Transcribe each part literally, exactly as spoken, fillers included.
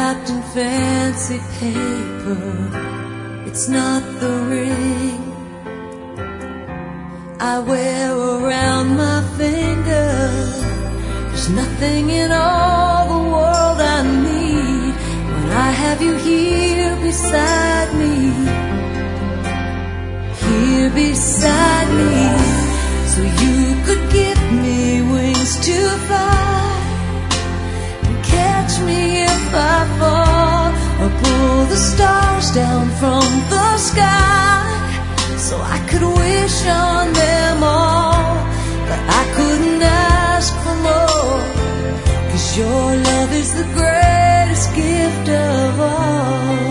wrapped in fancy paper. It's not the ring I wear around my finger. There's nothing in all the world I need when I have you here beside me. Here beside me, so you could give me wings to fly and catch me if I fall, or pull the stars down from the sky so I could wish on them all. But I couldn't ask for more, 'cause your love is the greatest gift of all.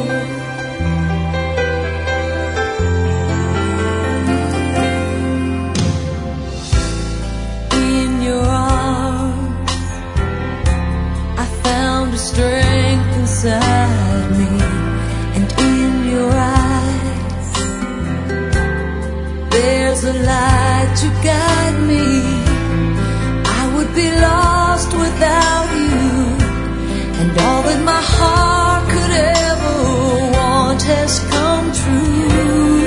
Strength inside me, and in your eyes there's a light to guide me. I would be lost without you, and all that my heart could ever want has come true.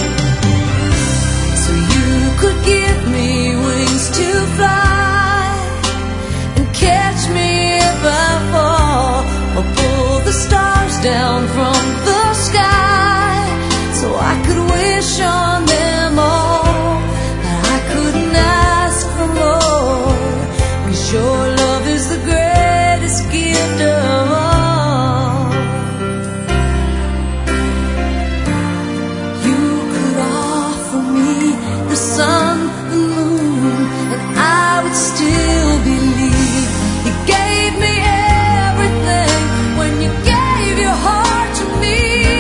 So you could give me wings to fly and catch me if I fall, or pull the stars down from the sky so I could wish on them all. But I couldn't ask for more, 'cause your love is the greatest gift of all. You could offer me the sun, the moon, and I would still believe. You gave me everything when you gave your heart to me.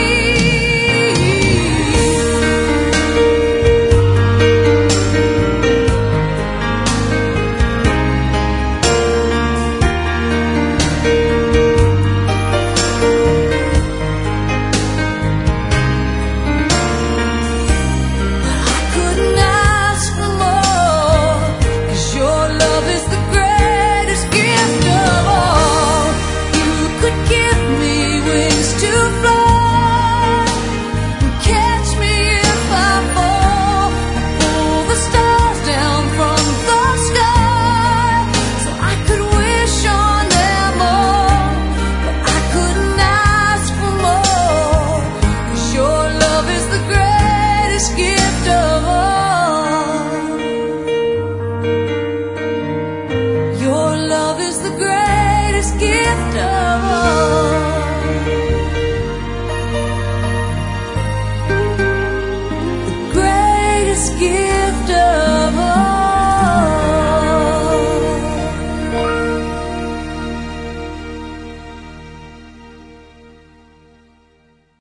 But I couldn't ask for more, 'cause your love is the greatest gift of all. You could give me wings to fly and catch me if I fall, and pull the stars down from the sky so I could wish on them all. But I couldn't ask for more, 'cause your love is the greatest gift of all. Your love is the greatest gift of